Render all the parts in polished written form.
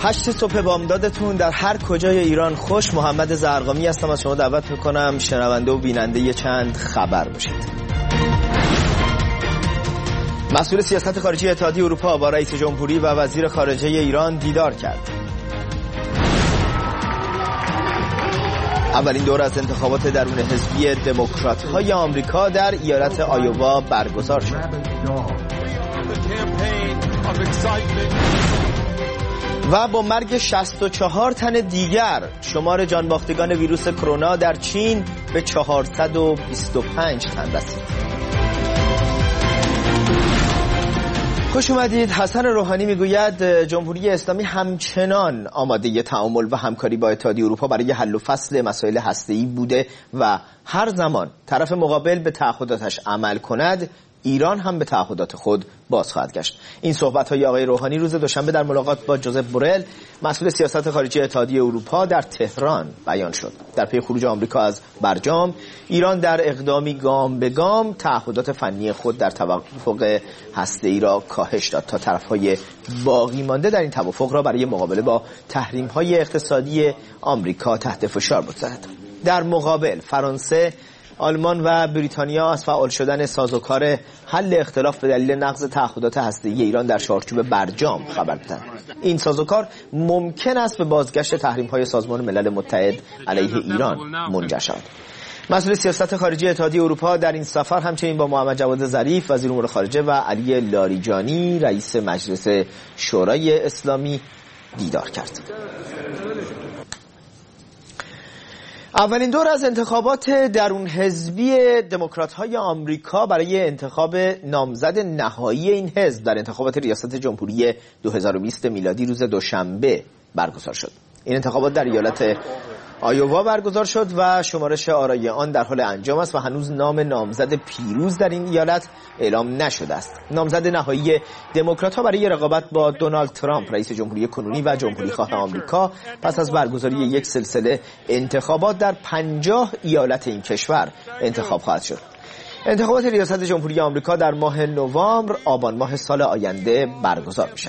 8 صبح بامدادتون در هر کجای ایران خوش. محمد زرقامی هستم، از شما دعوت میکنم شنونده و بیننده چند خبر باشید. مسئول سیاست خارجی اتحادیه اروپا با رئیس جمهوری و وزیر خارجه ایران دیدار کرد. اولین دور از انتخابات درون حزبی دموکرات‌های آمریکا در ایالت آیووا برگزار شد. و با مرگ 64 تن دیگر شمار جانباختگان ویروس کرونا در چین به 425 تن رسید. خوش اومدید. حسن روحانی میگوید جمهوری اسلامی همچنان آماده تعامل و همکاری با اتحادیه اروپا برای حل و فصل مسائل هسته‌ای بوده و هر زمان طرف مقابل به تعهداتش عمل کند، ایران هم به تعهدات خود باز خواهد گشت. این صحبت‌های آقای روحانی روز دوشنبه در ملاقات با جوزف بورل، مسئول سیاست خارجی اتحادیه اروپا در تهران بیان شد. در پی خروج آمریکا از برجام، ایران در اقدامی گام به گام تعهدات فنی خود در توافق هسته‌ای را کاهش داد تا طرف‌های باقی مانده در این توافق را برای مقابله با تحریم‌های اقتصادی آمریکا تحت فشار بگذارد. در مقابل فرانسه، آلمان و بریتانیا از فعال شدن سازوکار حل اختلاف به دلیل نقض تعهدات هسته‌ای ایران در چارچوب برجام خبر دادند. این سازوکار ممکن است به بازگشت تحریم‌های سازمان ملل متحد علیه ایران منجر شود. مسئول سیاست خارجی اتحادیه اروپا در این سفر همچنین با محمد جواد ظریف وزیر امور خارجه و علی لاریجانی رئیس مجلس شورای اسلامی دیدار کرد. اولین دور از انتخابات درون حزبی دموکرات‌های آمریکا برای انتخاب نامزد نهایی این حزب در انتخابات ریاست جمهوری 2020 میلادی روز دوشنبه برگزار شد. این انتخابات در ایالت آیووا برگزار شد و شمارش آرای آن در حال انجام است و هنوز نام نامزد پیروز در این ایالت اعلام نشده است. نامزد نهایی دموکرات‌ها برای رقابت با دونالد ترامپ رئیس جمهوری کنونی و جمهوری‌خواه آمریکا پس از برگزاری یک سلسله انتخابات در 50 ایالت این کشور انتخاب خواهد شد. انتخابات ریاست جمهوری آمریکا در ماه نوامبر آبان ماه سال آینده برگزار می‌شود.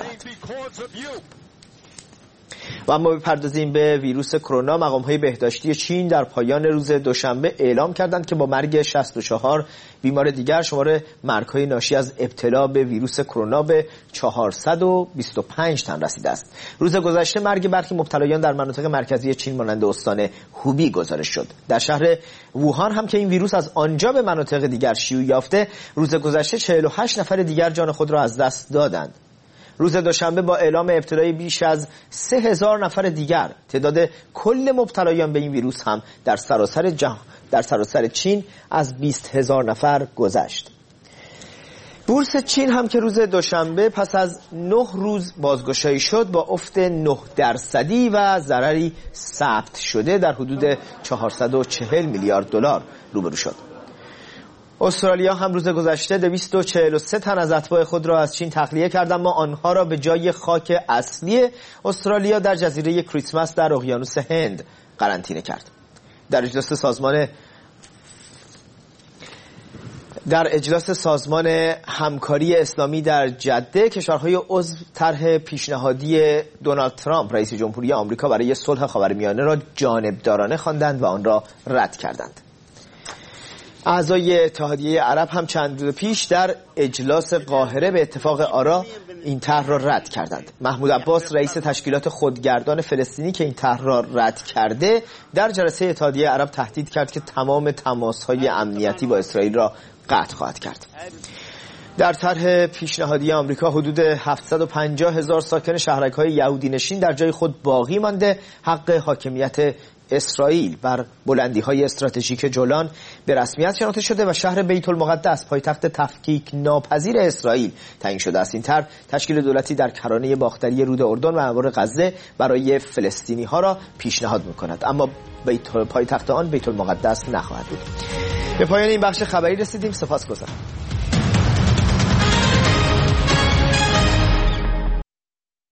و اما بپردازیم به ویروس کرونا. مقام‌های بهداشتی چین در پایان روز دوشنبه اعلام کردند که با مرگ 64 بیمار دیگر شمار مرگ‌های ناشی از ابتلا به ویروس کرونا به 425 تن رسیده است. روز گذشته مرگ برخی مبتلایان در مناطق مرکزی چین مانند استان هوبی گزارش شد. در شهر ووهان هم که این ویروس از آنجا به مناطق دیگر شیوع یافته، روز گذشته 48 نفر دیگر جان خود را از دست دادند. روز دوشنبه با اعلام ابتلای بیش از 3000 نفر دیگر، تعداد کل مبتلایان به این ویروس هم در سراسر چین از 20000 نفر گذشت. بورس چین هم که روز دوشنبه پس از 9 روز بازگشایی شد با افت 9% و ضرری ثبت شده در حدود 440 میلیارد دلار روبرو شد. استرالیا هم روز گذشته 243 تن از اتباع خود را از چین تخلیه کرد، اما آنها را به جای خاک اصلی استرالیا در جزیره کریسمس در اقیانوس هند قرنطینه کرد. در اجلاس سازمان همکاری اسلامی در جده، کشورهای عضو طرح پیشنهادی دونالد ترامپ رئیس جمهوری آمریکا برای صلح خاورمیانه را جانبدارانه خواندند و آن را رد کردند. اعضای اتحادیه عرب هم چند روز پیش در اجلاس قاهره به اتفاق آرا این طرح را رد کردند. محمود عباس رئیس تشکیلات خودگردان فلسطینی که این طرح را رد کرده، در جلسه اتحادیه عرب تهدید کرد که تمام تماس‌های امنیتی با اسرائیل را قطع خواهد کرد. در طرح پیشنهادی آمریکا حدود 750,000 ساکن شهرک‌های یهودی نشین در جای خود باقی مانده. حق حاکمیت اسرائیل بر بلندی‌های استراتژیک جولان به رسمیت شناخته شده و شهر بیت المقدس پایتخت تفکیک ناپذیر اسرائیل تعیین شده است. این طرح تشکیل دولتی در کرانه باختری رود اردن و انبار غزه برای فلسطینی‌ها را پیشنهاد می‌کند، اما پایتخت آن بیت المقدس نخواهد بود. به پایان این بخش خبری رسیدیم. سپاسگزارم.